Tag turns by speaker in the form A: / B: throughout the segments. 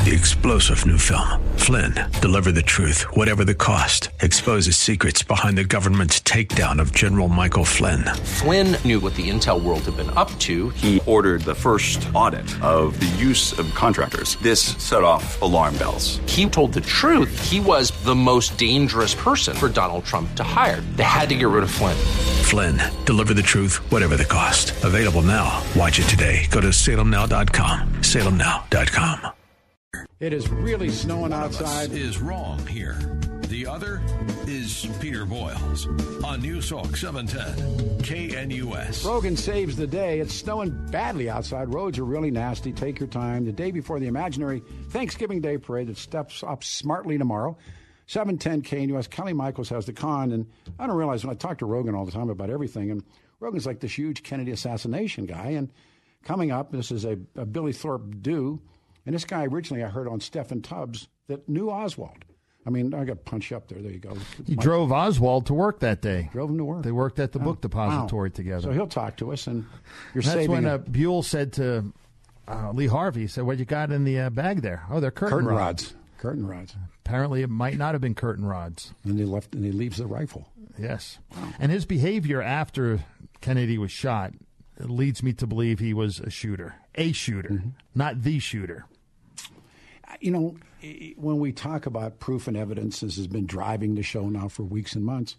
A: The explosive new film, Flynn, deliver the truth, whatever the cost, exposes secrets behind the government's takedown of General Michael Flynn.
B: Flynn knew what the intel world had been up to.
C: He ordered the first audit of the use of contractors. This set off alarm bells.
B: He told the truth. He was the most dangerous person for Donald Trump to hire. They had to get rid of Flynn.
A: Flynn, deliver the truth, whatever the cost. Available now. Watch it today. Go to salemnow.com. salemnow.com.
D: It is really snowing outside.
E: Is wrong here. The other is Peter Boyles on News Talk 710 KNUS.
D: Rogan saves the day. It's snowing badly outside. Roads are really nasty. Take your time. The day before the imaginary Thanksgiving Day parade that steps up smartly tomorrow. 710 KNUS. Kelly Michaels has the con. And I don't realize when I talk to Rogan all the time about everything, and Rogan's like this huge Kennedy assassination guy. And coming up, this is a Billy Thorpe do. And this guy originally I heard on Stephen Tubbs that knew Oswald. I mean, I got punched up there. There you go.
F: He drove Oswald to work that day.
D: Drove him to work.
F: They worked at the book depository together.
D: So he'll talk to us, and you're
F: That's
D: saving
F: when Buell said to Lee Harvey, he said, "What you got in the bag there?" "Oh, they're curtain rods."
D: Curtain rods.
F: Apparently, it might not have been curtain rods.
D: And he left, and he leaves the rifle.
F: Yes. Wow. And his behavior after Kennedy was shot leads me to believe he was a shooter, not the shooter.
D: You know, when we talk about proof and evidence, this has been driving the show now for weeks and months.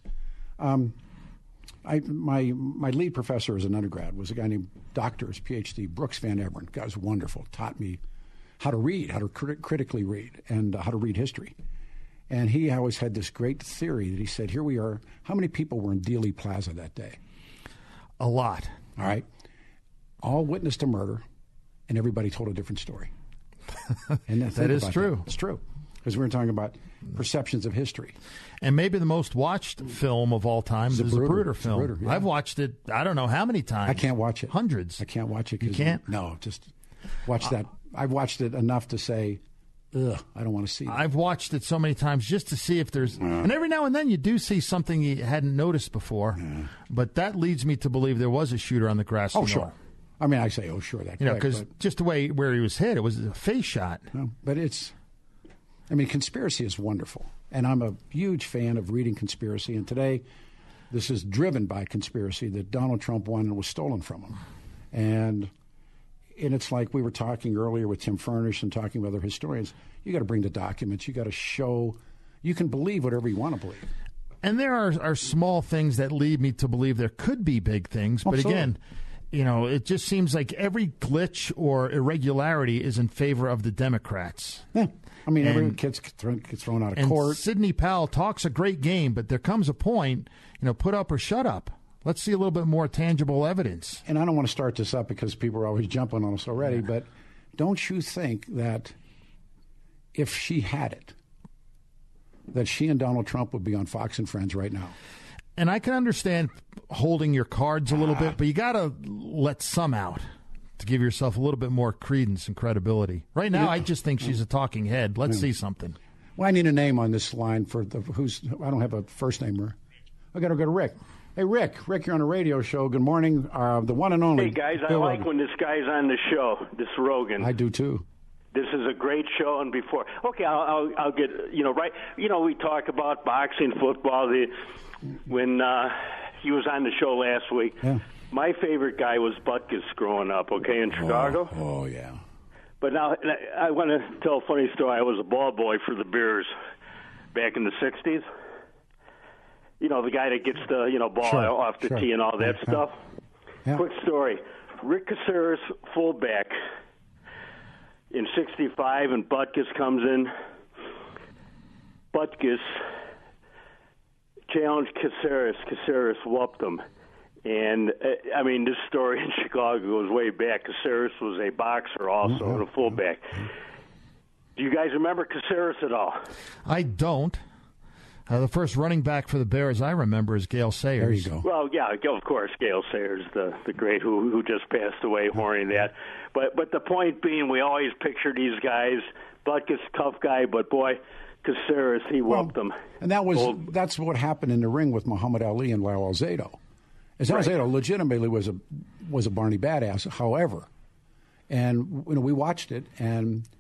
D: My lead professor as an undergrad was a guy named Doctor's PhD, Brooks Van Everen. Guy was wonderful. Taught me how to read, how to critically read, and how to read history. And he always had this great theory that he said, here we are. How many people were in Dealey Plaza that day?
F: A lot.
D: All right. All witnessed a murder, and everybody told a different story. And
F: that is true.
D: It's true. Because we're talking about perceptions of history.
F: And maybe the most watched film of all time is the Zapruder film.
D: Zapruder, yeah.
F: I've watched it, I don't know how many times.
D: I can't watch it.
F: Hundreds.
D: I can't watch it.
F: You can't?
D: No, just watch that. I've watched it enough to say, ugh, I don't want to see that.
F: I've watched it so many times just to see if there's... And every now and then you do see something you hadn't noticed before. But that leads me to believe there was a shooter on the grassy knoll.
D: Sure. I mean, I say, oh, sure, that.
F: Because just the way where he was hit, it was a face shot.
D: No, but conspiracy is wonderful. And I'm a huge fan of reading conspiracy. And today, this is driven by conspiracy that Donald Trump won and was stolen from him. And it's like we were talking earlier with Tim Furnish and talking with other historians. You got to bring the documents. You got to show. You can believe whatever you want to believe.
F: And there are small things that lead me to believe there could be big things. But
D: Absolutely.
F: Again, it just seems like every glitch or irregularity is in favor of the Democrats.
D: Yeah. I mean, every kid gets thrown out of court.
F: Sidney Powell talks a great game, but there comes a point, put up or shut up. Let's see a little bit more tangible evidence.
D: And I don't want to start this up because people are always jumping on us already, but don't you think that if she had it, that she and Donald Trump would be on Fox and Friends right now?
F: And I can understand holding your cards a little bit, but you got to let some out to give yourself a little bit more credence and credibility. Right now, I just think she's a talking head. Let's see something.
D: Well, I need a name on this line for I don't have a first namer. I got to go to Rick. Hey, Rick, you're on a radio show. Good morning. The one and only.
G: Hey, guys, I like when this guy's on the show, this Rogan.
D: I do, too.
G: This is a great show, and before... Okay, I'll get, right... we talk about boxing, football, when he was on the show last week.
D: Yeah.
G: My favorite guy was Butkus growing up, in Chicago.
D: Oh, yeah.
G: But now, I want to tell a funny story. I was a ball boy for the Bears back in the 60s. The guy that gets the, ball off the tee and all that stuff. Yeah. Quick story. Rick Caceres, fullback, in 65, and Butkus comes in. Butkus challenged Caceres. Caceres whooped him. And, this story in Chicago goes way back. Caceres was a boxer also, and a fullback. Do you guys remember Caceres at all?
F: I don't. The first running back for the Bears I remember is Gale Sayers.
D: There you go.
G: Well, yeah, of course, Gale Sayers, the great who just passed away, horning that. But the point being, we always picture these guys. Butkus, tough guy, but boy, Caceres, he whooped them.
D: And that's what happened in the ring with Muhammad Ali and Lyle Alzado. Alzado legitimately was a Barney badass. However, and we watched it, and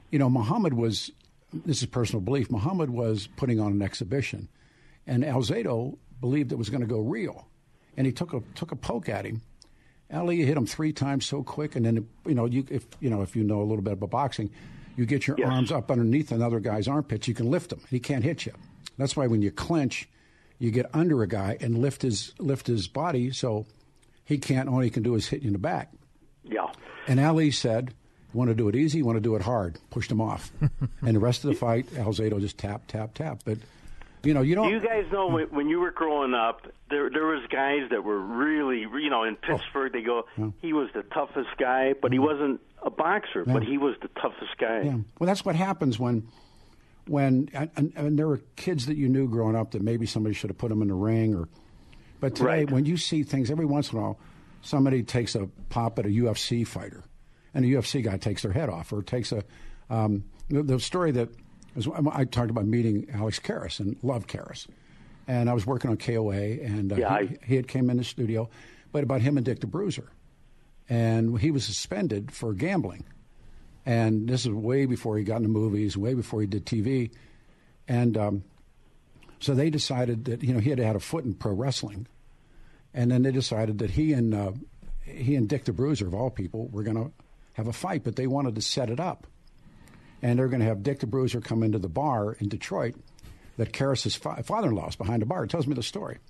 D: Muhammad was, this is personal belief, Muhammad was putting on an exhibition, and Alzado believed it was going to go real, and he took a poke at him. Ali hit him 3 times so quick, and then if you know a little bit about boxing, you get your arms up underneath another guy's armpits, you can lift him. He can't hit you. That's why when you clinch, you get under a guy and lift his body, so he can't. All he can do is hit you in the back.
G: Yeah.
D: And Ali said, "You want to do it easy? You want to do it hard?" Pushed him off, and the rest of the fight, Alzado just tap. But you don't.
G: Do you guys know when you were growing up, there was guys that were really, in Pittsburgh, they go, he was the toughest guy, but he wasn't a boxer, but he was the toughest guy.
D: Yeah. Well, that's what happens when and there were kids that you knew growing up that maybe somebody should have put them in the ring, but today when you see things, every once in a while, somebody takes a pop at a UFC fighter, and a UFC guy takes their head off, or takes the story that I talked about meeting Alex Karras and loved Karras, and I was working on KOA, and he had came in the studio, but about him and Dick the Bruiser, and he was suspended for gambling, and this is way before he got into movies, way before he did TV, and so they decided that he had had a foot in pro wrestling, and then they decided that he and Dick the Bruiser, of all people, were going to have a fight, but they wanted to set it up. And they're going to have Dick the Bruiser come into the bar in Detroit that Karras' father-in-law is behind the bar. It tells me the story.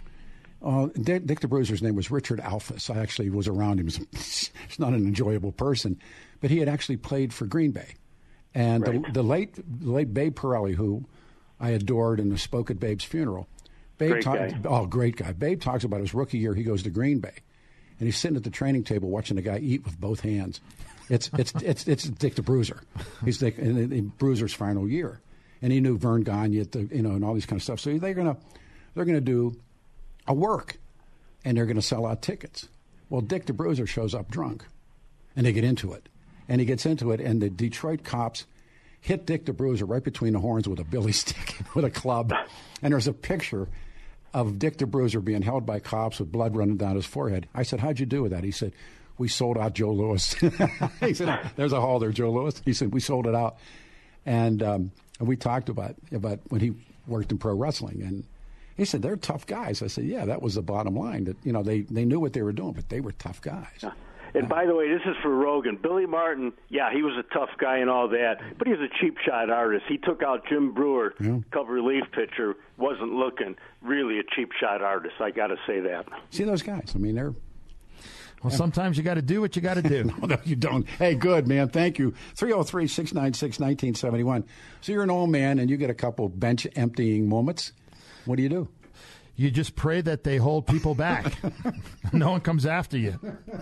D: Dick the Bruiser's name was Richard Alphys. I actually was around him. He's not an enjoyable person, but he had actually played for Green Bay. And the late Babe Pirelli, who I adored and spoke at Babe's funeral. Great guy. Babe talks about his rookie year. He goes to Green Bay, and he's sitting at the training table watching the guy eat with both hands. It's Dick the Bruiser. He's Dick in Bruiser's final year, and he knew Vern Gagne, and all these kind of stuff. So they're gonna do a work, and they're gonna sell out tickets. Well, Dick the Bruiser shows up drunk, and they get into it, and he gets into it, and the Detroit cops hit Dick the Bruiser right between the horns with a billy stick with a club, and there's a picture of Dick the Bruiser being held by cops with blood running down his forehead. I said, "How'd you do with that?" He said, "We sold out Joe Louis." He said, "There's a hall there, Joe Louis." He said, "We sold it out." And we talked about when he worked in pro wrestling. And he said, "They're tough guys." I said, "Yeah, that was the bottom line. That they knew what they were doing, but they were tough guys."
G: And by the way, this is for Rogan. Billy Martin, he was a tough guy and all that, but he was a cheap shot artist. He took out Jim Brewer, cover relief pitcher, wasn't looking, really a cheap shot artist. I got to say that.
D: See those guys? I mean, they're...
F: Well, sometimes you got to do what you got to do.
D: No, you don't. Hey, good, man. Thank you. 303-696-1971. So you're an old man and you get a couple bench emptying moments. What do?
F: You just pray that they hold people back. No one comes after you.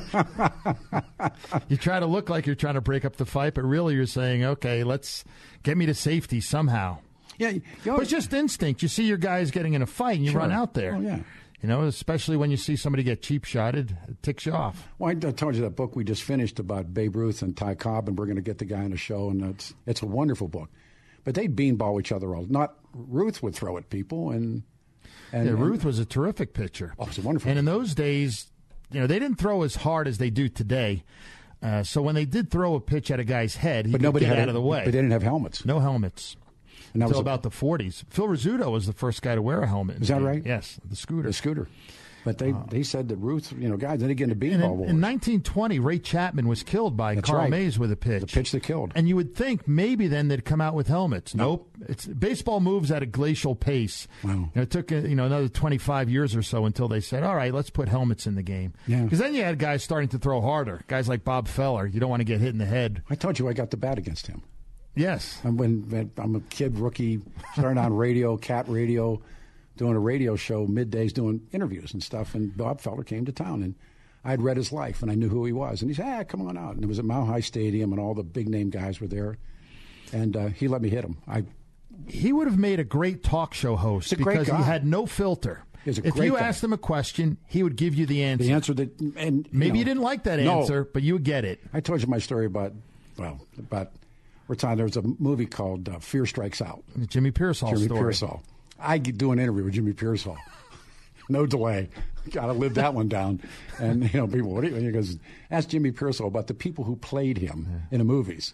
F: You try to look like you're trying to break up the fight, but really you're saying, okay, let's get me to safety somehow.
D: Yeah,
F: but it's just instinct. You see your guys getting in a fight and you run out there.
D: Oh, yeah.
F: Especially when you see somebody get cheap-shotted, it ticks you off.
D: Well, I told you that book we just finished about Babe Ruth and Ty Cobb, and we're going to get the guy on the show, and it's a wonderful book. But they beanball each other all. Not Ruth would throw at people, and
F: Ruth was a terrific pitcher.
D: Oh, it was a wonderful.
F: And in those days, they didn't throw as hard as they do today. So when they did throw a pitch at a guy's head, he could get out of the way.
D: But they didn't have helmets.
F: No helmets. Until about the 40s. Phil Rizzuto was the first guy to wear a helmet.
D: Is that right?
F: Yes, the scooter.
D: The scooter. But they said that Ruth, guys, they didn't get into beanball wars.
F: In 1920, Ray Chapman was killed by Carl Mays with a pitch.
D: The pitch that killed.
F: And you would think maybe then they'd come out with helmets. Nope. Baseball moves at a glacial pace.
D: Wow.
F: It took another 25 years or so until they said, all right, let's put helmets in the game.
D: Yeah.
F: Because then you had guys starting to throw harder. Guys like Bob Feller. You don't want to get hit in the head.
D: I told you I got the bat against him.
F: Yes.
D: When I'm a kid, rookie, starting on radio, Cat Radio, doing a radio show middays, doing interviews and stuff. And Bob Feller came to town, and I'd read his life, and I knew who he was. And he said, come on out. And it was at Mile High Stadium, and all the big-name guys were there. And he let me hit him.
F: He would have made a great talk show host because he had no filter. If you asked him a question, he would give you the answer.
D: The answer that... and
F: maybe you didn't like that answer, but you would get it.
D: I told you my story about there was a movie called Fear Strikes Out.
F: Jimmy Pearsall story.
D: Jimmy Pearsall. I do an interview with Jimmy Pearsall. No delay. Got to live that one down. And people, he goes, ask Jimmy Pearsall about the people who played him in the movies.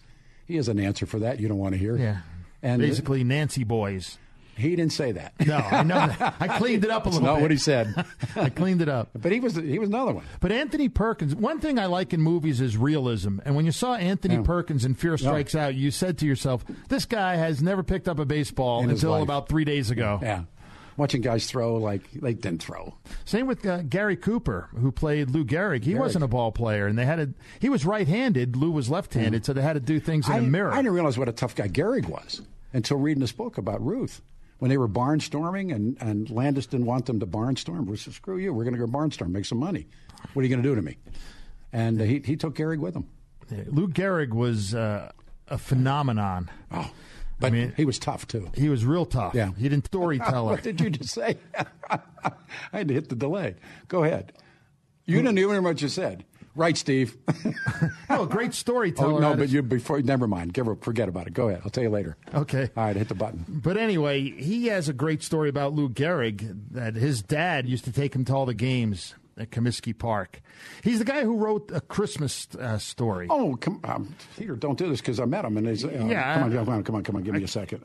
D: he has an answer for that you don't want to hear.
F: Yeah.
D: And
F: basically Nancy boys.
D: He didn't say that.
F: No, I know that. I cleaned it up a little bit.
D: That's not what he said.
F: I cleaned it up.
D: But he was another one.
F: But Anthony Perkins, one thing I like in movies is realism. And when you saw Anthony Perkins in Fear Strikes Out, you said to yourself, this guy has never picked up a baseball until about 3 days ago.
D: Yeah. Watching guys throw like they didn't throw.
F: Same with Gary Cooper, who played Lou Gehrig. He wasn't a ball player, and he was right-handed. Lou was left-handed, so they had to do things in a mirror.
D: I didn't realize what a tough guy Gehrig was until reading this book about Ruth. When they were barnstorming, and Landis didn't want them to barnstorm. Bruce said, screw you, we're going to go barnstorm, make some money. What are you going to do to me? And he took Gehrig with him.
F: Yeah, Lou Gehrig was a phenomenon.
D: Oh, but he was tough, too.
F: He was real tough.
D: Yeah.
F: He didn't storyteller.
D: What did you just say? I had to hit the delay. Go ahead. You didn't even hear what you said. Right, Steve.
F: Oh, great storyteller.
D: Oh, no, but never mind. Forget about it. Go ahead. I'll tell you later.
F: Okay.
D: All right, hit the button.
F: But anyway, he has a great story about Lou Gehrig, that his dad used to take him to all the games at Comiskey Park. He's the guy who wrote A Christmas Story.
D: Oh, come on. Peter, don't do this because I met him. And come on. Give me a second.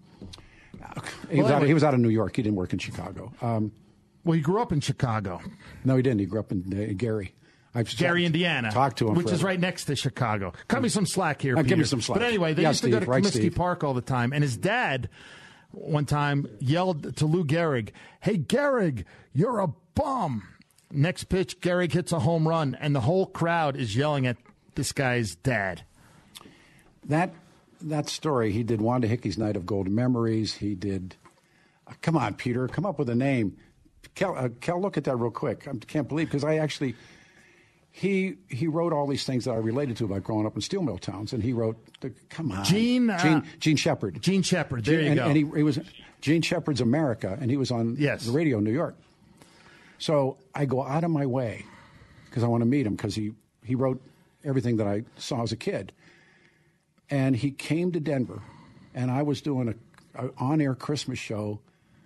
D: He was out of New York. He didn't work in Chicago.
F: Well, he grew up in Chicago.
D: No, he didn't. He grew up in Gary.
F: Gary, Indiana.
D: Talked to him,
F: which is right next to Chicago. Cut me some slack here, Peter.
D: Give me some slack.
F: But anyway, they used to go to Comiskey
D: Steve.
F: Park all the time, and his dad one time yelled to Lou Gehrig, "Hey, Gehrig, you're a bum." Next pitch, Gehrig hits a home run, and the whole crowd is yelling at this guy's dad.
D: That story, he did Wanda Hickey's Night of Golden Memories. He did. Come on, Peter, come up with a name. Kel, look at that real quick. I can't believe because I actually. He wrote all these things that I related to about growing up in steel mill towns, and he wrote Gene Shepard.
F: Gene Shepard. There you go.
D: And he was Gene Shepard's America, and he was on the radio in New York. So I go out of my way because I want to meet him because he wrote everything that I saw as a kid, and he came to Denver, and I was doing a on-air Christmas show,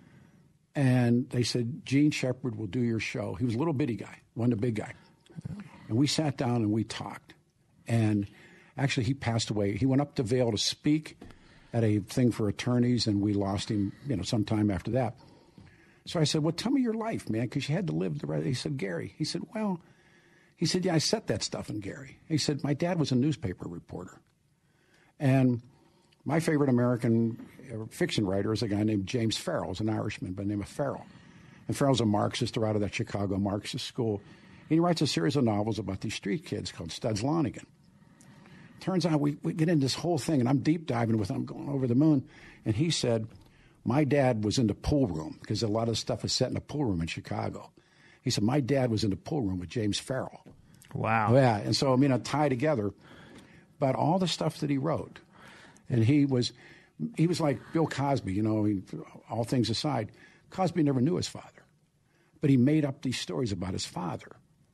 D: and they said Gene Shepard will do your show. He was a little bitty guy, wasn't a big guy. And we sat down and we talked. And actually, he passed away. He went up to Vail to speak at a thing for attorneys, and we lost him, sometime after that. So I said, well, tell me your life, man, because you had to live the rest. He said, Gary. He said, yeah, I set that stuff in Gary. He said, my dad was a newspaper reporter. And my favorite American fiction writer is a guy named James Farrell. He's an Irishman by the name of Farrell. And Farrell's a Marxist, or out of that Chicago Marxist school. And he writes a series of novels about these street kids called Studs Lonigan. Turns out we get into this whole thing, and I'm deep diving with him. I'm going over the moon. And he said, my dad was in the pool room, because a lot of stuff is set in a pool room in Chicago. He said, my dad was in the pool room with James Farrell.
F: Wow.
D: Yeah, and so, tie together. But all the stuff that he wrote, and he was like Bill Cosby, all things aside. Cosby never knew his father, but he made up these stories about his father.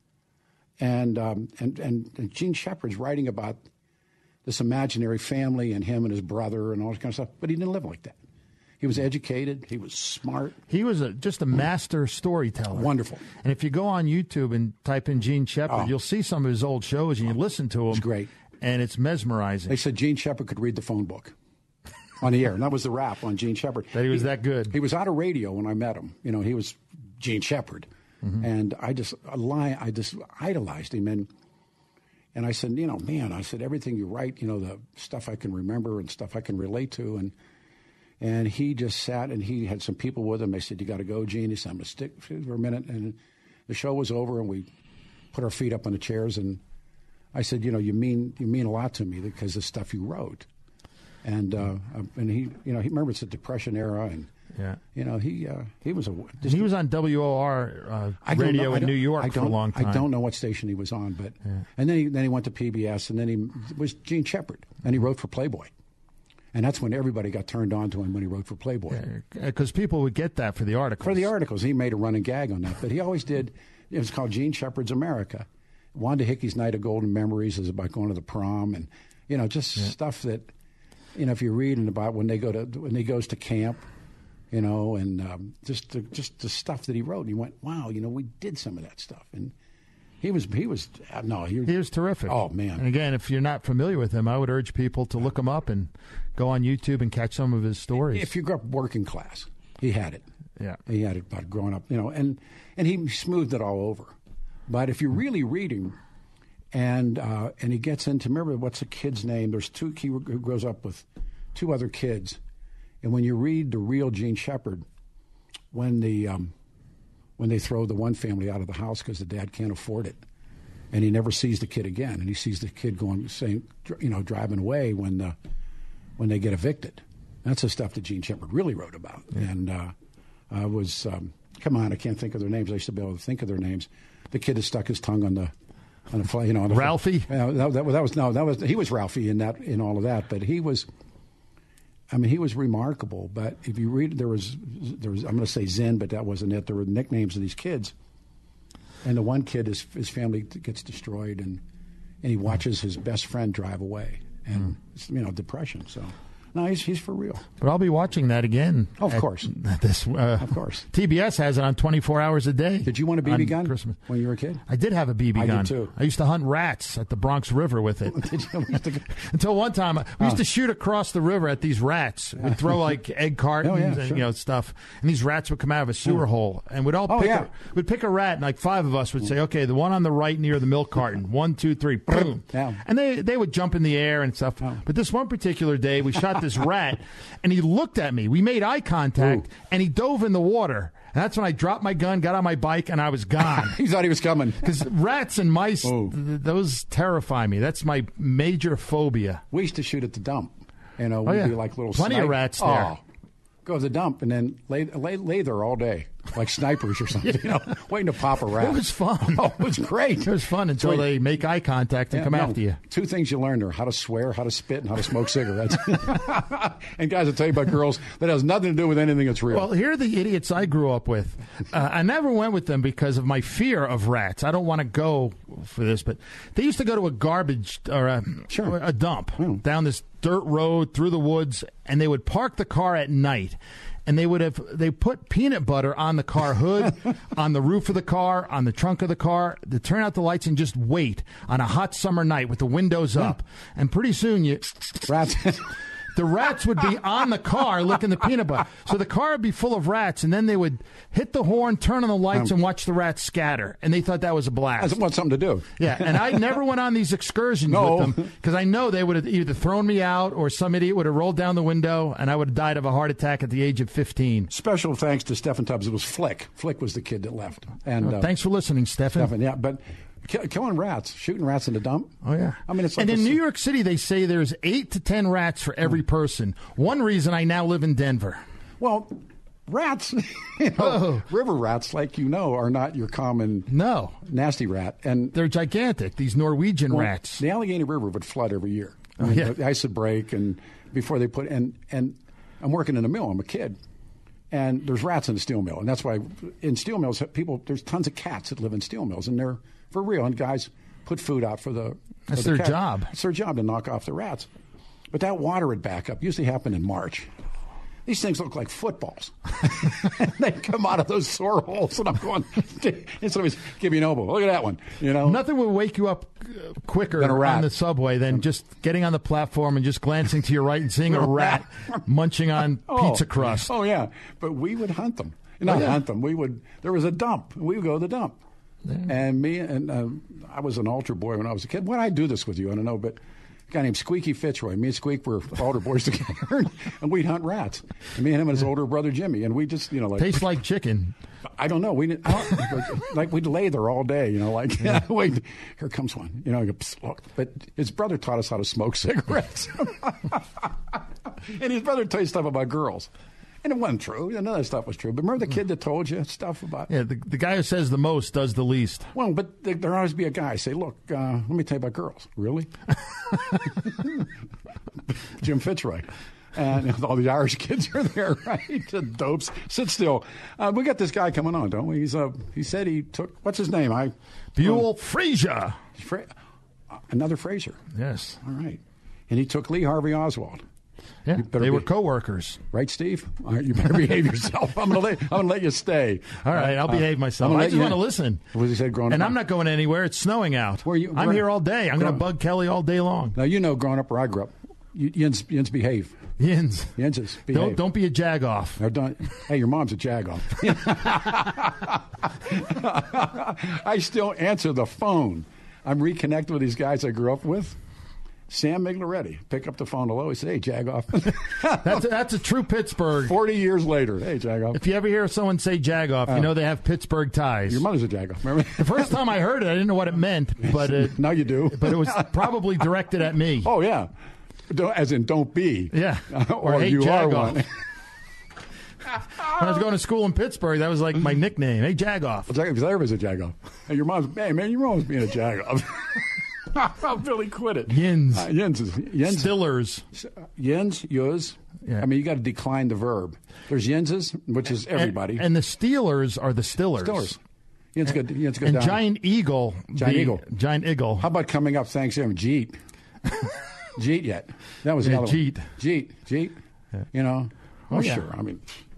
D: And Gene Shepard's writing about this imaginary family and him and his brother and all this kind of stuff, but he didn't live like that. He was educated. He was smart.
F: He was just a master storyteller.
D: Wonderful.
F: And if you go on YouTube and type in Gene Shepard, you'll see some of his old shows, and you listen to him.
D: It's great.
F: And it's mesmerizing.
D: They said Gene Shepard could read the phone book on the air, and that was the rap on Gene Shepard.
F: That he was that good.
D: He was out of radio when I met him. He was Gene Shepard. Mm-hmm. And I just idolized him. And I said, man, everything you write, the stuff I can remember and stuff I can relate to. And he just sat, and he had some people with him. They said, you got to go, Gene. He said, I'm going to stick for a minute. And the show was over, and we put our feet up on the chairs. And I said, you mean a lot to me because of the stuff you wrote. And he, he remember it's the Depression era, and he was
F: he was on WOR radio in New York for a long time.
D: I don't know what station he was on, but and then he went to PBS, and then he was Gene Shepard, and he wrote for Playboy, and that's when everybody got turned on to him when he wrote for Playboy.
F: Because people would get that for the articles.
D: For the articles, he made a running gag on that, but he always did. It was called Gene Shepard's America. Wanda Hickey's Night of Golden Memories is about going to the prom, and stuff that if you're reading about when he goes to camp. And just the stuff that he wrote. And he went, wow, we did some of that stuff. And He was
F: terrific.
D: Oh, man.
F: And again, if you're not familiar with him, I would urge people to look him up and go on YouTube and catch some of his stories.
D: If you grew up working class, he had it.
F: Yeah.
D: He had it about growing up, and he smoothed it all over. But if you're really reading, and he gets into, remember, what's the kid's name? There's he grows up with two other kids. And when you read the real Gene Shepard, when they throw the one family out of the house because the dad can't afford it, and he never sees the kid again, and he sees the kid driving away when they get evicted. That's the stuff that Gene Shepard really wrote about. Yeah. And I was I can't think of their names. I used to be able to think of their names. The kid that stuck his tongue on the
F: Ralphie.
D: He was Ralphie in all of that, but he was. I mean, he was remarkable. But if you read, there was I'm going to say Zen, but that wasn't it. There were nicknames of these kids, and the one kid, his family gets destroyed, and he watches his best friend drive away, and depression. So. No, he's for real.
F: But I'll be watching that again.
D: Of course.
F: Of course. TBS has it on 24 hours a day.
D: Did you want a BB gun
F: Christmas
D: when you were a kid?
F: I did have a BB gun.
D: I did too.
F: I used to hunt rats at the Bronx River with it. Until one time, we used to shoot across the river at these rats. We'd throw like egg cartons and stuff. And these rats would come out of a sewer hole. And we'd pick a rat, and like five of us would say, okay, the one on the right near the milk carton. 1, 2, 3, boom.
D: Yeah.
F: And they would jump in the air and stuff. But this one particular day, we shot this rat. And he looked at me. We made eye contact, and he dove in the water. And that's when I dropped my gun, got on my bike, and I was gone.
D: He thought he was coming.
F: Because rats and mice, those terrify me. That's my major phobia.
D: We used to shoot at the dump. We'd be like little
F: plenty of rats there.
D: Go to the dump and then lay there all day, like snipers or something, waiting to pop a rat.
F: It was fun.
D: Oh, it was great.
F: It was fun until they make eye contact and come after you.
D: Two things you learn are how to swear, how to spit, and how to smoke cigarettes. And guys, I'll tell you about girls, that has nothing to do with anything that's real.
F: Well, here are the idiots I grew up with. I never went with them because of my fear of rats. I don't want to go for this, but they used to go to a garbage or a dump down this dirt road through the woods, and they would park the car at night, and they put peanut butter on the car hood, on the roof of the car, on the trunk of the car. They turn out the lights and just wait on a hot summer night with the windows up, and pretty soon
D: rats.
F: The rats would be on the car licking the peanut butter. So the car would be full of rats, and then they would hit the horn, turn on the lights, and watch the rats scatter. And they thought that was a blast.
D: That's something to do.
F: Yeah, and I never went on these excursions with them because I know they would have either thrown me out or some idiot would have rolled down the window, and I would have died of a heart attack at the age of 15.
D: Special thanks to Stephen Tubbs. It was Flick. Flick was the kid that left. And
F: thanks for listening, Stephen.
D: Yeah, but... Killing rats, shooting rats in the dump.
F: Oh, yeah.
D: I mean, it's like
F: and in New York City, they say there's 8 to 10 rats for every person. One reason I now live in Denver.
D: Well, rats, river rats, like are not your common nasty rat. And
F: they're gigantic, these Norwegian rats.
D: The Allegheny River would flood every year. The ice would break, and before they put... And I'm working in a mill. I'm a kid. And there's rats in the steel mill. And that's why in steel mills, there's tons of cats that live in steel mills, and they're... for real, and guys put food out for the...
F: That's their job.
D: It's their job to knock off the rats. But that water would back up. Usually happened in March. These things look like footballs. And they come out of those sore holes, and I'm going... And somebody's giving me an elbow. Look at that one.
F: Nothing will wake you up quicker on the subway than just getting on the platform and just glancing to your right and seeing a rat munching on pizza crust.
D: Oh, yeah. But we would hunt them. Hunt them. There was a dump. We would go to the dump. Yeah. And I was an altar boy when I was a kid. Why did I do this with you? I don't know, but a guy named Squeaky Fitzroy. Me and Squeak were altar boys together, and we'd hunt rats. And me and him and his older brother Jimmy, and we just
F: tastes like chicken.
D: I don't know. We'd lay there all day. Wait, here comes one. Look. But his brother taught us how to smoke cigarettes, and his brother told you stuff about girls. And it wasn't true. None of that stuff was true. But remember the kid that told you stuff about...
F: Yeah, the guy who says the most does the least.
D: Well, but there'll always be a guy say, look, let me tell you about girls. Really? Jim Fitzroy. And all the Irish kids are there, right? The dopes. Sit still. We got this guy coming on, don't we? He said he took... What's his name?
F: Buell Frazier.
D: Another Frazier.
F: Yes.
D: All right. And he took Lee Harvey Oswald.
F: Yeah, they were coworkers.
D: Right, Steve? All right, you better behave yourself. I'm gonna let you stay.
F: All right, I'll behave myself. I just want to listen.
D: What he said growing up.
F: And I'm not going anywhere. It's snowing out. I'm here all day. I'm going to bug Kelly all day long.
D: Now, growing up where I grew up, Yins behave.
F: Yinses behave. Don't be a jagoff.
D: Hey, your mom's a jagoff. I still answer the phone. I'm reconnected with these guys I grew up with. Sam Miglaretti. Pick up the phone hello. He said, hey, jagoff.
F: That's a true Pittsburgh.
D: 40 years later. Hey, jagoff.
F: If you ever hear someone say jagoff, you know they have Pittsburgh ties.
D: Your mother's a jagoff, remember?
F: The first time I heard it, I didn't know what it meant. But
D: now you do.
F: But it was probably directed at me.
D: Oh, yeah. As in, don't be.
F: Yeah.
D: Or
F: hey,
D: you
F: jagoff.
D: are one.
F: When I was going to school in Pittsburgh, that was like my nickname. Hey, jagoff.
D: Because everybody's a jagoff. And your mom's, hey, man, your mom's being a jagoff. Billy quit it.
F: Yins.
D: Yins.
F: Stillers.
D: Yins, yuz. Yeah. I mean, you got to decline the verb. There's yinses, which is everybody.
F: And the Steelers are the Stillers.
D: Yins go
F: and
D: down.
F: Giant Eagle. Giant Eagle.
D: How about coming up Thanksgiving? Jeet. Jeet yet. That was the other
F: Jeet.
D: One. Jeet. Yeah. You know? Oh, yeah. Sure. I mean,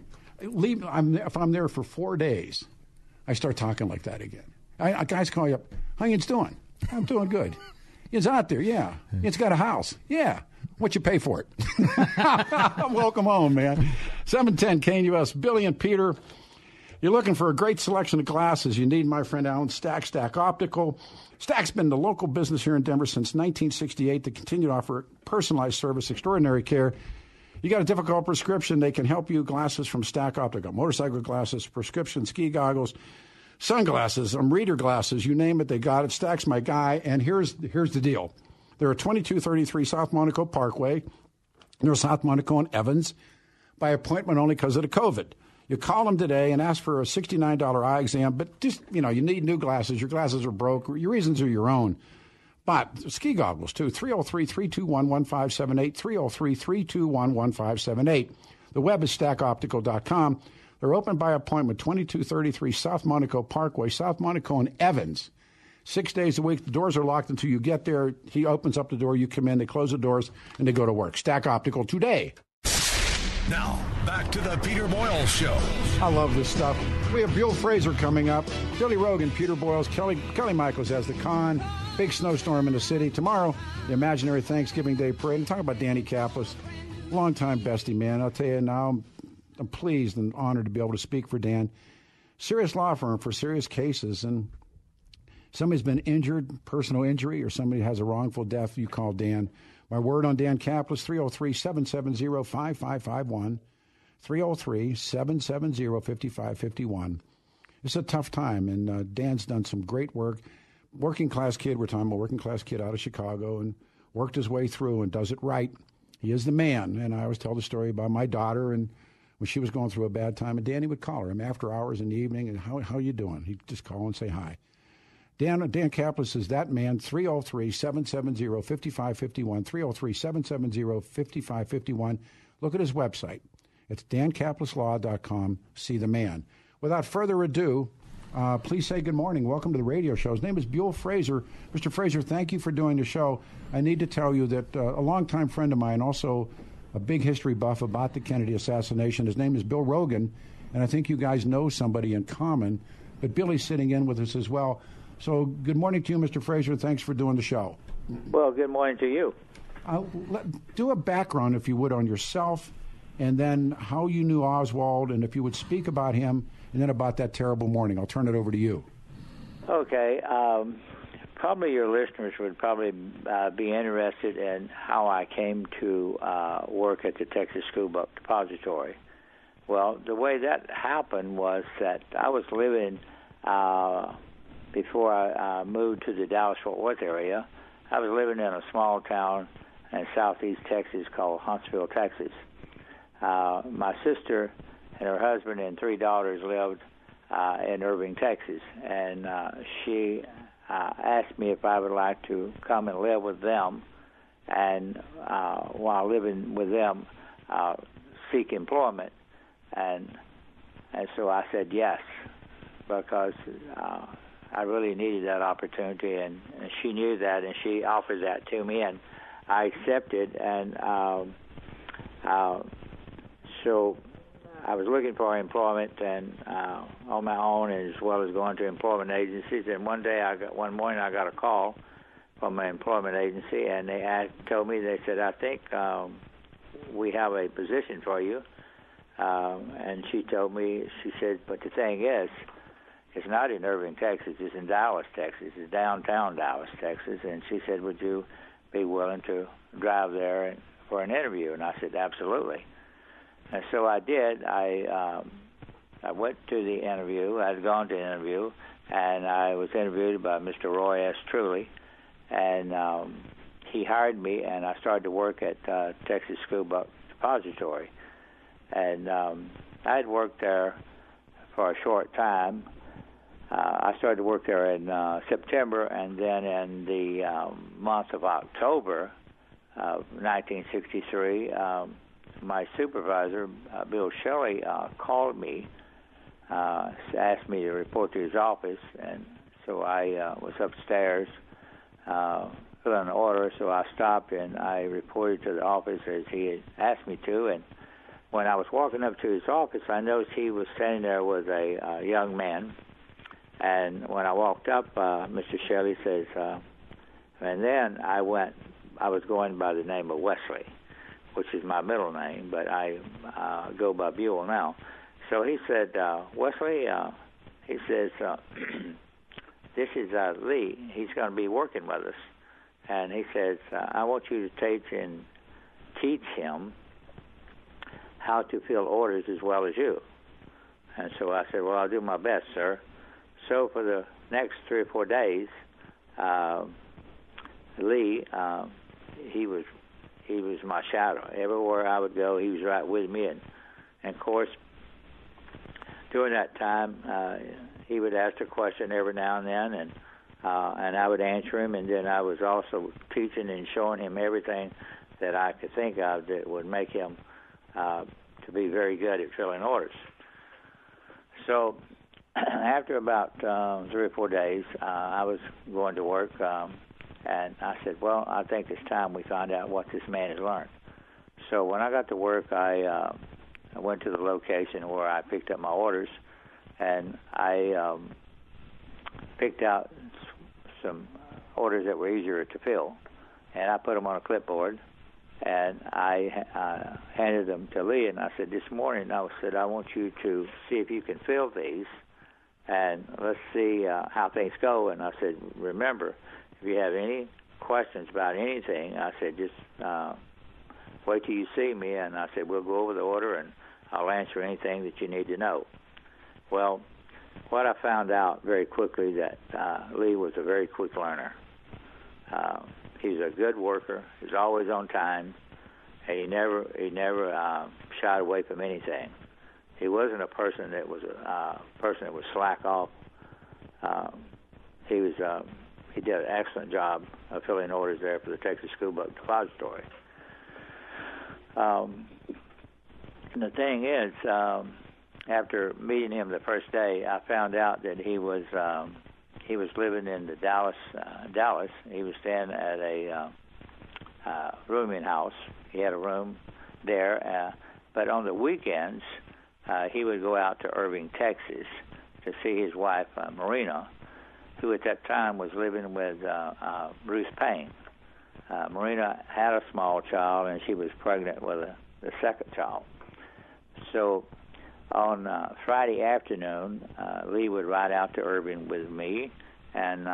D: if I'm there for 4 days, I start talking like that again. Guys call you up. How you doing? I'm doing good. It's out there, yeah. It's got a house, yeah. What you pay for it? Welcome home, man. 710 KNUS, Billy and Peter. You're looking for a great selection of glasses. You need my friend Alan Stack Optical. Stack's been the local business here in Denver since 1968 to continue to offer personalized service, extraordinary care. You got a difficult prescription, they can help you. Glasses from Stack Optical. Motorcycle glasses, prescription ski goggles, sunglasses, reader glasses, you name it, they got it. Stack's my guy, and here's the deal. They're at 2233 South Monaco Parkway. They're South Monaco and Evans by appointment only because of the COVID. You call them today and ask for a $69 eye exam, but just, you need new glasses. Your glasses are broke. Your reasons are your own. But ski goggles, too, 303-321-1578, 303-321-1578. The web is stackoptical.com. They're open by appointment, 2233 South Monaco Parkway, South Monaco and Evans. 6 days a week. The doors are locked until you get there. He opens up the door, you come in, they close the doors, and they go to work. Stack Optical today.
E: Now, back to the Peter Boyle Show.
D: I love this stuff. We have Bill Fraser coming up. Billy Rogan, Peter Boyles, Kelly Michaels has the con. Big snowstorm in the city. Tomorrow, the imaginary Thanksgiving Day parade. And talk about Danny Kaplis, longtime bestie, man. I'll tell you now, I'm pleased and honored to be able to speak for Dan. Serious law firm for serious cases. And somebody's been injured, personal injury, or somebody has a wrongful death, you call Dan. My word on Dan Kaplis, 303-770-5551, 303-770-5551. It's a tough time, and Dan's done some great work. Working-class kid, we're talking about working-class kid out of Chicago, and worked his way through and does it right. He is the man, and I always tell the story about my daughter, and when she was going through a bad time, and Danny would call her after hours in the evening, and how you doing? He'd just call and say hi. Dan Kaplis is that man, 303-770-5551, 303-770-5551. Look at his website. It's dankaplislaw.com. See the man. Without further ado, please say good morning. Welcome to the radio show. His name is Bill Fraser. Mr. Fraser, thank you for doing the show. I need to tell you that a longtime friend of mine, also a big history buff about the Kennedy assassination, his name is Bill Rogan, and I think you guys know somebody in common, but Billy's sitting in with us as well. So good morning to you, Mr. Fraser. Thanks for doing the show.
H: Well, good morning to you.
D: Do a background, if you would, on yourself, and then how you knew Oswald, and if you would speak about him, and then about that terrible morning. I'll turn it over to you.
H: Okay. Probably your listeners would probably be interested in how I came to work at the Texas School Book Depository. Well, the way that happened was that I was living... Before I moved to the Dallas-Fort Worth area, I was living in a small town in southeast Texas called Huntsville, Texas. My sister and her husband and 3 daughters lived in Irving, Texas, and she asked me if I would like to come and live with them, and while living with them, seek employment. And so I said yes, because I really needed that opportunity, and she knew that, and she offered that to me, and I accepted. And So I was looking for employment and on my own, as well as going to employment agencies. And one morning I got a call from my employment agency, and they told me, they said, I think we have a position for you. And she told me, she said, but the thing is, it's not in Irving, Texas. It's in Dallas, Texas. It's downtown Dallas, Texas. And she said, would you be willing to drive there for an interview? And I said, absolutely. And so I did. I went to the interview. I had gone to the interview, and I was interviewed by Mr. Roy S. Truly. And he hired me, and I started to work at Texas School Book Depository. And I had worked there for a short time. I started to work there in September, and then in the month of October of 1963, my supervisor, Bill Shelley, called me, asked me to report to his office, and so I was upstairs filling an order, so I stopped and I reported to the office as he had asked me to. And when I was walking up to his office, I noticed he was standing there with a young man. And when I walked up, Mr. Shelley says, and then I was going by the name of Wesley, which is my middle name, but I go by Buell now. So he said, Wesley, he says, this is Lee. He's going to be working with us. And he says, I want you to teach him how to fill orders as well as you. And so I said, well, I'll do my best, sir. So for the next 3 or 4 days, Lee, he was my shadow. Everywhere I would go, he was right with me. And of course, during that time, he would ask a question every now and then, and I would answer him. And then I was also teaching and showing him everything that I could think of that would make him to be very good at filling orders. So after about 3 or 4 days, I was going to work, and I said, well, I think it's time we find out what this man has learned. So when I got to work, I went to the location where I picked up my orders, and I picked out some orders that were easier to fill, and I put them on a clipboard, and I handed them to Lee, and I said, this morning, I said, I want you to see if you can fill these, and let's see how things go. And I said, remember, if you have any questions about anything, I said, just wait till you see me. And I said, we'll go over the order, and I'll answer anything that you need to know. Well, what I found out very quickly that Lee was a very quick learner. He's a good worker. He's always on time, and he never shied away from anything. He wasn't a person that was slack off. He did an excellent job of filling orders there for the Texas School Book Depository. And the thing is, after meeting him the first day, I found out that he was living in the Dallas. He was staying at a rooming house. He had a room there, but on the weekends, he would go out to Irving, Texas, to see his wife, Marina, who at that time was living with Ruth Payne. Marina had a small child, and she was pregnant with the second child. So on Friday afternoon, Lee would ride out to Irving with me, and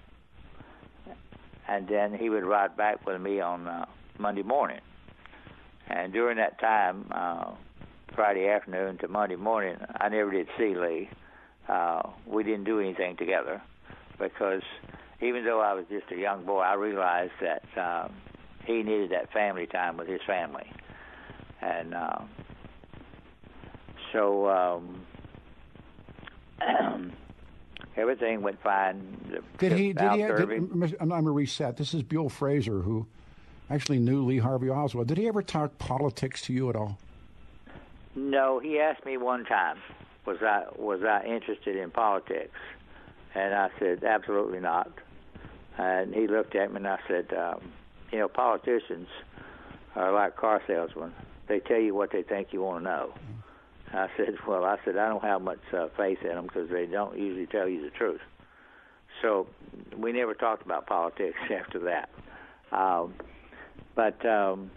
H: then he would ride back with me on Monday morning. And during that time, Friday afternoon to Monday morning, I never did see Lee. We didn't do anything together because even though I was just a young boy, I realized that he needed that family time with his family. And so everything went fine.
D: I'm going to reset. This is Buell Fraser, who actually knew Lee Harvey Oswald. Did he ever talk politics to you at all?
H: No, he asked me one time, was I interested in politics? And I said, absolutely not. And he looked at me and I said, politicians are like car salesmen. they tell you what they think you want to know. I said, I don't have much faith in them because they don't usually tell you the truth. So we never talked about politics after that. But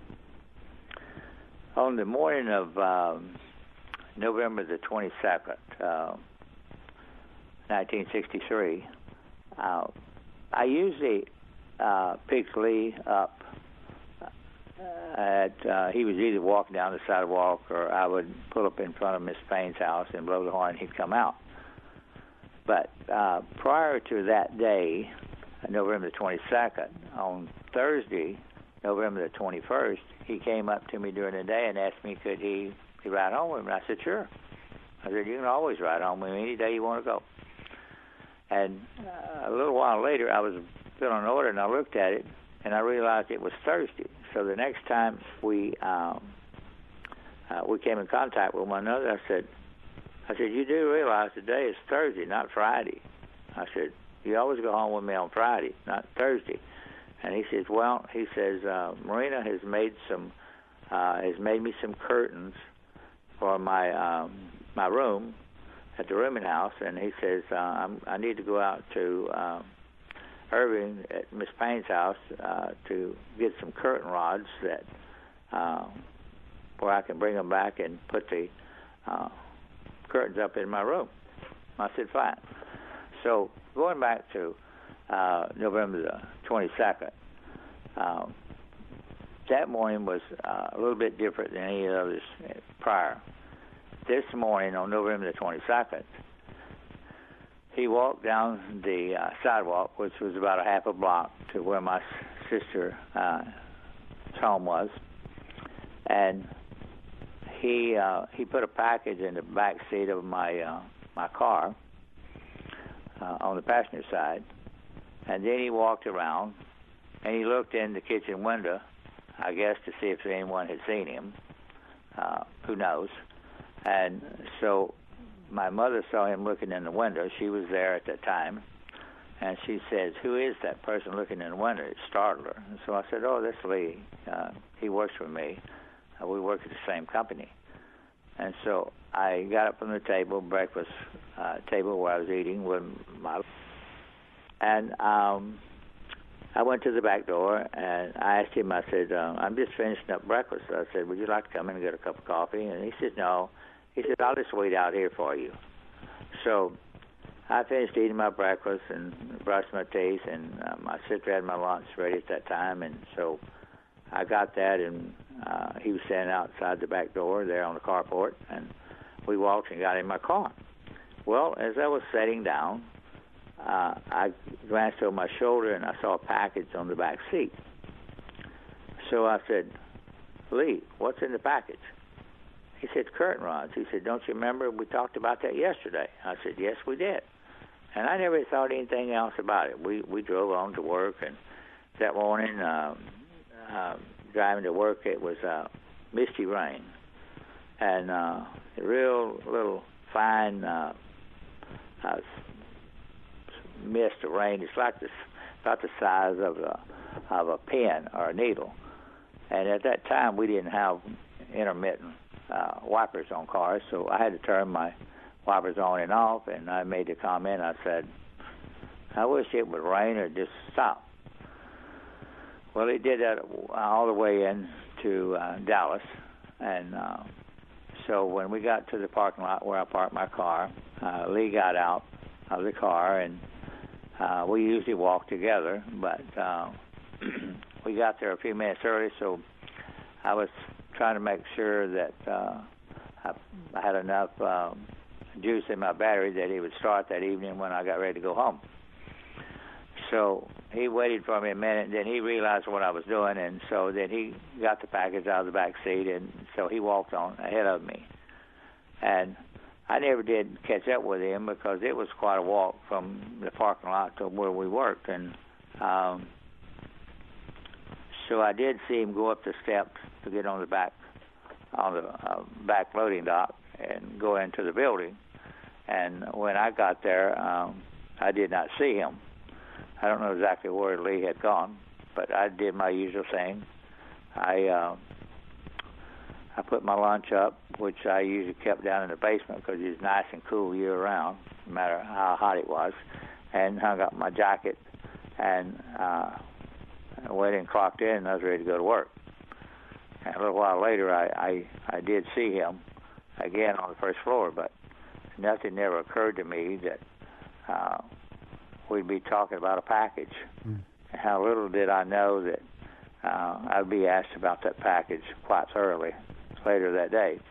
H: on the morning of November the 22nd, 1963, I usually picked Lee up he was either walking down the sidewalk or I would pull up in front of Miss Payne's house and blow the horn and he'd come out. But prior to that day, November the 22nd, on Thursday, November the 21st, he came up to me during the day and asked me could he ride home with me. And I said, sure. I said, you can always ride home with me any day you want to go. And a little while later, I was filling an order, and I looked at it, and I realized it was Thursday. So the next time we came in contact with one another, I said, you do realize today is Thursday, not Friday. I said, you always go home with me on Friday, not Thursday. And he says, Marina has made me some curtains for my my room at the rooming house, and he says I need to go out to Irving at Miss Payne's house to get some curtain rods that where I can bring them back and put the curtains up in my room. I said, fine. So going back to November the 22nd, that morning was a little bit different than any others prior. This morning, on November the 22nd, he walked down the sidewalk, which was about a half a block to where my sister's home was, and he put a package in the back seat of my car on the passenger side, and then he walked around and he looked in the kitchen window, I guess to see if anyone had seen him. Who knows? And so my mother saw him looking in the window. She was there at that time. And she says, who is that person looking in the window? It startled her. And so I said, oh, that's Lee. He works for me. We work at the same company. And so I got up from the table, breakfast table where I was eating with my... And I went to the back door, and I asked him, I said, I'm just finishing up breakfast. I said, would you like to come in and get a cup of coffee? And he said, no. He said, I'll just wait out here for you. So I finished eating my breakfast and brushed my teeth, and my sister had my lunch ready at that time. And so I got that, and he was standing outside the back door there on the carport, and we walked and got in my car. Well, as I was sitting down, I glanced over my shoulder, and I saw a package on the back seat. So I said, Lee, what's in the package? He said, curtain rods. He said, don't you remember we talked about that yesterday? I said, yes, we did. And I never thought anything else about it. We drove on to work, and that morning, driving to work, it was misty rain. And a real little fine mist of rain. It's like this, about the size of a pen or a needle. And at that time, we didn't have intermittent wipers on cars, so I had to turn my wipers on and off, and I made a comment. I said, I wish it would rain or just stop. Well, it did that all the way into Dallas, and so when we got to the parking lot where I parked my car, Lee got out of the car, and we usually walk together, but we got there a few minutes early, so I was trying to make sure that I had enough juice in my battery that he would start that evening when I got ready to go home. So he waited for me a minute, and then he realized what I was doing, and so then he got the package out of the back seat, and so he walked on ahead of me. And I never did catch up with him because it was quite a walk from the parking lot to where we worked, and so I did see him go up the steps to get on the back loading dock and go into the building. And when I got there, I did not see him. I don't know exactly where Lee had gone, but I did my usual thing. I I put my lunch up, which I usually kept down in the basement because it was nice and cool year-round, no matter how hot it was, and hung up my jacket, and I went and clocked in, and I was ready to go to work. And a little while later, I did see him again on the first floor, but nothing ever occurred to me that we'd be talking about a package. How little did I know that I'd be asked about that package quite thoroughly later that day.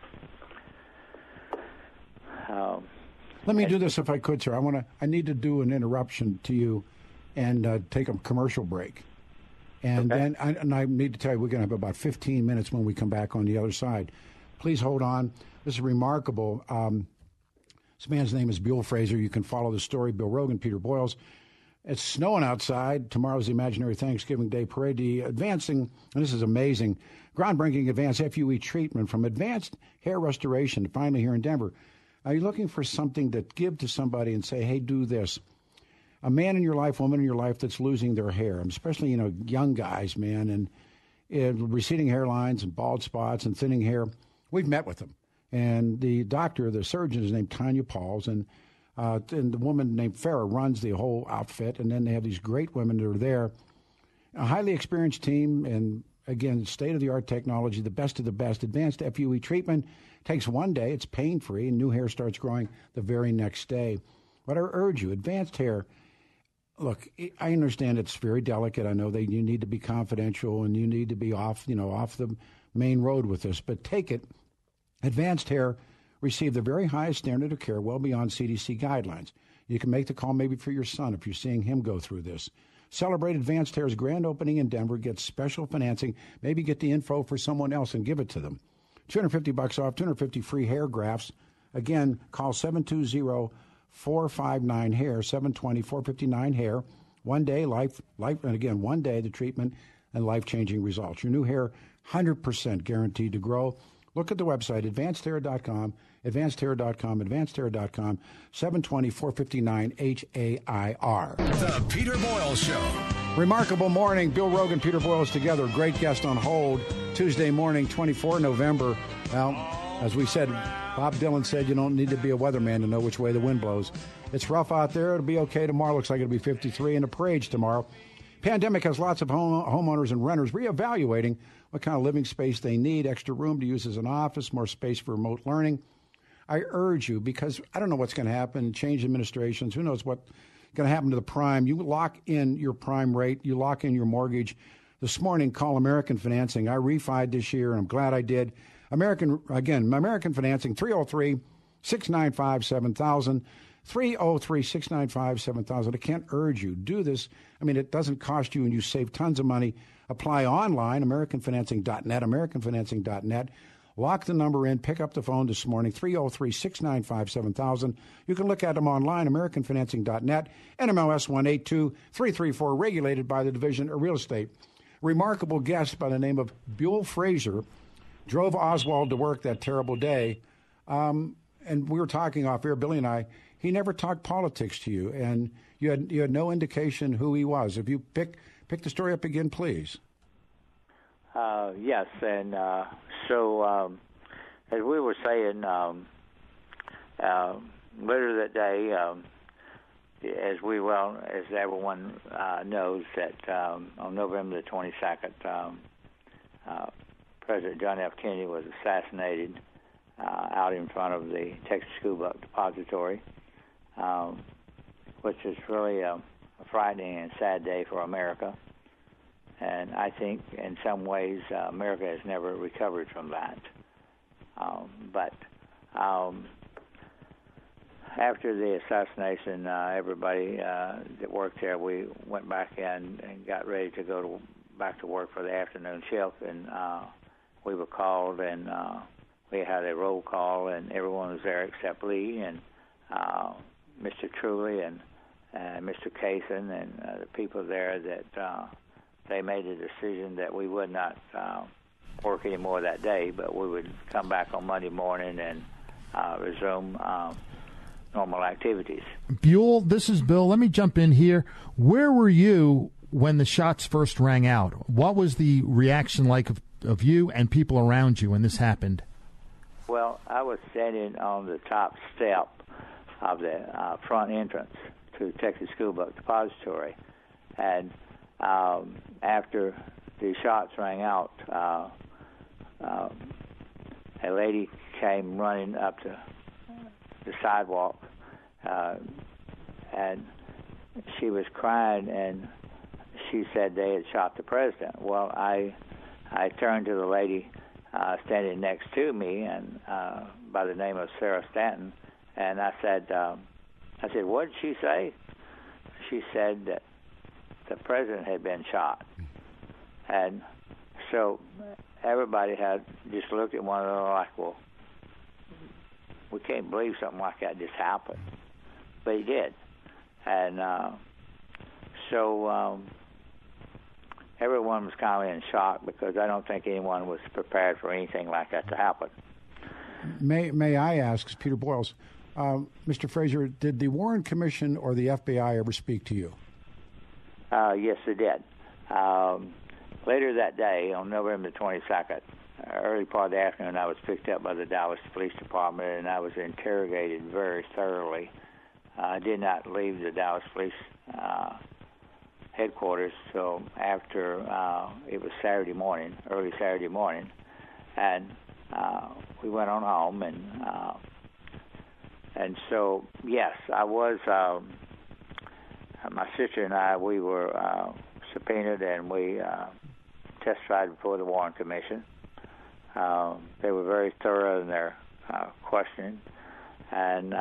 D: Let me do this if I could, sir. I need to do an interruption to you and take a commercial break. And then I need to tell you, we're going to have about 15 minutes when we come back on the other side. Please hold on. This is remarkable. This man's name is Buell Fraser. You can follow the story. Bill Rogan, Peter Boyles. It's snowing outside. Tomorrow's the Imaginary Thanksgiving Day Parade. The advancing, and this is amazing, groundbreaking advanced FUE treatment from advanced hair restoration, finally here in Denver. Are you looking for something to give to somebody and say, hey, do this? A man in your life, woman in your life that's losing their hair, especially, young guys, man, and receding hairlines and bald spots and thinning hair. We've met with them. And the doctor, the surgeon, is named Tanya Pauls, and the woman named Farah runs the whole outfit. And then they have these great women that are there. A highly experienced team, and, again, state-of-the-art technology, the best of the best. Advanced FUE treatment takes 1 day. It's pain-free, and new hair starts growing the very next day. But I urge you, advanced hair, look, I understand it's very delicate. I know that you need to be confidential and you need to be off the main road with this, but take it. Advanced hair receive the very highest standard of care, well beyond CDC guidelines. You can make the call maybe for your son if you're seeing him go through this. Celebrate Advanced Hair's grand opening in Denver. Get special financing. Maybe get the info for someone else and give it to them. $250 off, 250 free hair grafts. Again, call 720-459-HAIR, 720-459-HAIR. 1 day, life, and again, 1 day, the treatment and life-changing results. Your new hair, 100% guaranteed to grow. Look at the website, advancedhair.com, advancedhair.com, 720-459-HAIR.
E: The Peter Boyle Show.
D: Remarkable morning. Bill Rogan, Peter Boyles together. Great guest on hold. Tuesday morning, 24 November. Well, as we said, Bob Dylan said you don't need to be a weatherman to know which way the wind blows. It's rough out there. It'll be okay tomorrow. Looks like it'll be 53 in the parade tomorrow. Pandemic has lots of homeowners and renters reevaluating what kind of living space they need, extra room to use as an office, more space for remote learning. I urge you, because I don't know what's going to happen, change administrations, who knows what's going to happen to the prime. You lock in your prime rate, you lock in your mortgage. This morning, call American Financing. I refied this year, and I'm glad I did. American Financing, 303-695-7000. 303-695-7000. I can't urge you. Do this. I mean, it doesn't cost you, and you save tons of money. Apply online, AmericanFinancing.net, AmericanFinancing.net. Lock the number in. Pick up the phone this morning, 303-695-7000. You can look at them online, AmericanFinancing.net, NMLS 182334, regulated by the Division of Real Estate. Remarkable guest by the name of Buell Fraser drove Oswald to work that terrible day. And we were talking off air, Billy and I. He never talked politics to you, and you had no indication who he was. If you pick the story up again, please.
H: Yes, and so as we were saying, later that day, as everyone knows, that on November the 22nd, President John F. Kennedy was assassinated out in front of the Texas School Book Depository, which is really a frightening and sad day for America. And I think in some ways America has never recovered from that. But after the assassination, everybody that worked there, we went back in and got ready to go back to work for the afternoon shift. And we were called, and we had a roll call, and everyone was there except Lee and Mr. Truly and Mr. Kaysen and the people there that they made a decision that we would not work anymore that day, but we would come back on Monday morning and resume normal activities.
F: Buell, this is Bill. Let me jump in here. Where were you when the shots first rang out? What was the reaction like of of you and people around you when this happened?
H: Well, I was standing on the top step of the front entrance to Texas School Book Depository, and after the shots rang out, a lady came running up to the sidewalk, and she was crying, and she said they had shot the president. Well, I turned to the lady standing next to me, and by the name of Sarah Stanton, and I said, what did she say? She said that the president had been shot. And so everybody had just looked at one another like, well, we can't believe something like that just happened. But he did. And so everyone was kind of in shock because I don't think anyone was prepared for anything like that to happen.
D: May I ask, Peter Boyles, Mr. Frazier, did the Warren Commission or the FBI ever speak to you?
H: Yes, they did. Later that day, on November 22nd, early part of the afternoon, I was picked up by the Dallas Police Department, and I was interrogated very thoroughly. I did not leave the Dallas Police headquarters till after it was Saturday morning, early Saturday morning, and we went on home, and so yes, I was. My sister and I, we were subpoenaed, and we testified before the Warren Commission. They were very thorough in their questioning, and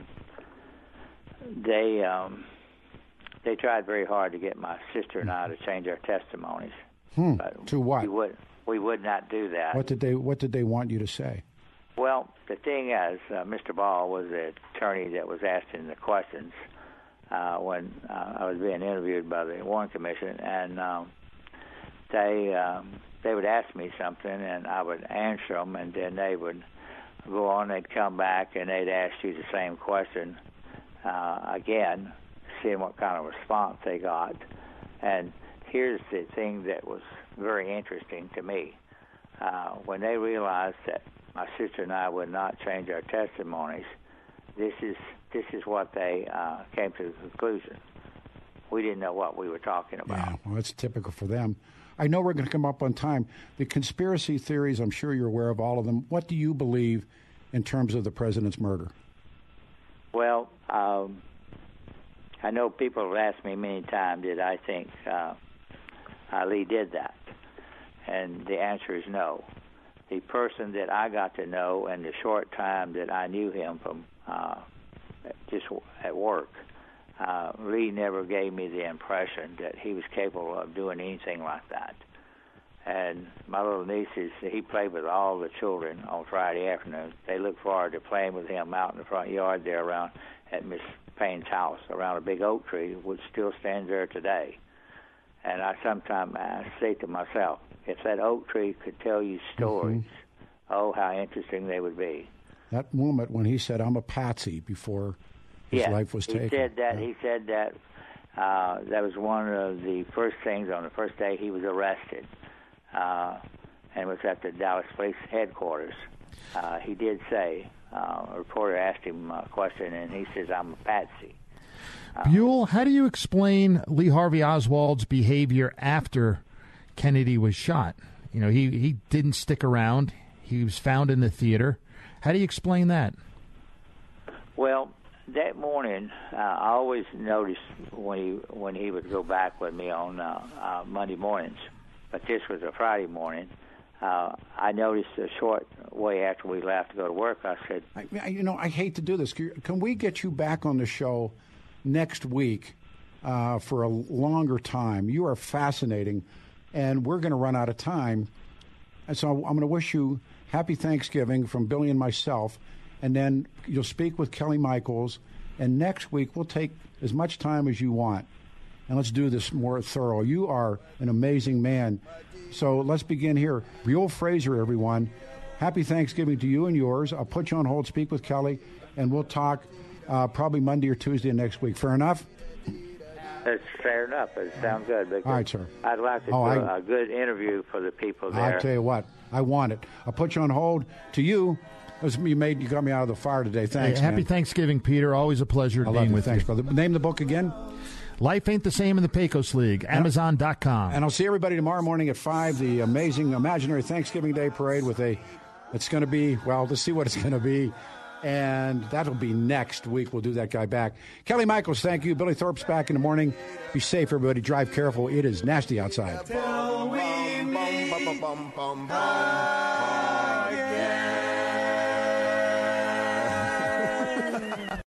H: they tried very hard to get my sister and I to change our testimonies. But
D: to what?
H: We would not do that.
D: What did they want you to say?
H: Well, the thing is, Mr. Ball was the attorney that was asking the questions when I was being interviewed by the Warren Commission, and they would ask me something, and I would answer them, and then they would go on. They'd come back, and they'd ask you the same question again, seeing what kind of response they got. And here's the thing that was very interesting to me. When they realized that my sister and I would not change our testimonies, this is what they came to the conclusion. We didn't know what we were talking about.
D: Yeah, well, that's typical for them. I know we're going to come up on time. The conspiracy theories, I'm sure you're aware of all of them. What do you believe in terms of the president's murder?
H: Well, I know people have asked me many times, did I think Ali did that? And the answer is no. The person that I got to know in the short time that I knew him from just at work, Lee never gave me the impression that he was capable of doing anything like that. And my little nieces, he played with all the children on Friday afternoons. They looked forward to playing with him out in the front yard there around at Miss Payne's house, around a big oak tree, which still stands there today. And I sometimes say to myself, if that oak tree could tell you stories, oh, how interesting they would be.
D: That moment when he said, "I'm a patsy," before his life was taken.
H: He said that. He said that. That was one of the first things on the first day he was arrested, and was at the Dallas Police headquarters. He did say, a reporter asked him a question, and he says, "I'm a patsy."
F: Buell, how do you explain Lee Harvey Oswald's behavior after Kennedy was shot? You know, he didn't stick around. He was found in the theater. How do you explain that?
H: Well, that morning, I always noticed when he would go back with me on Monday mornings, but this was a Friday morning. I noticed a short way after we left to go to work, I said,
D: I hate to do this. Can we get you back on the show next week for a longer time? You are fascinating, and we're going to run out of time. And so I'm going to wish you happy Thanksgiving from Billy and myself, and then you'll speak with Kelly Michaels, and next week we'll take as much time as you want, and let's do this more thorough. You are an amazing man. So let's begin here. Buell Frazier, everyone. Happy Thanksgiving to you and yours. I'll put you on hold, speak with Kelly, and we'll talk probably Monday or Tuesday next week. Fair enough?
H: That's fair enough. It sounds good.
D: All right, sir.
H: I'd like to do a good interview for the people there.
D: I'll tell you what. I want it. I'll put you on hold. To you, you got me out of the fire today. Thanks,
F: Happy
D: man.
F: Thanksgiving, Peter. Always a pleasure being with
D: Thanks,
F: you.
D: brother. Name the book again.
F: Life Ain't the Same in the Pecos League. Amazon.com.
D: And I'll see everybody tomorrow morning at 5, the amazing imaginary Thanksgiving Day parade it's going to be, well, let's see what it's going to be. And that'll be next week. We'll do that guy back. Kelly Michaels, thank you. Billy Thorpe's back in the morning. Be safe, everybody. Drive careful. It is nasty outside.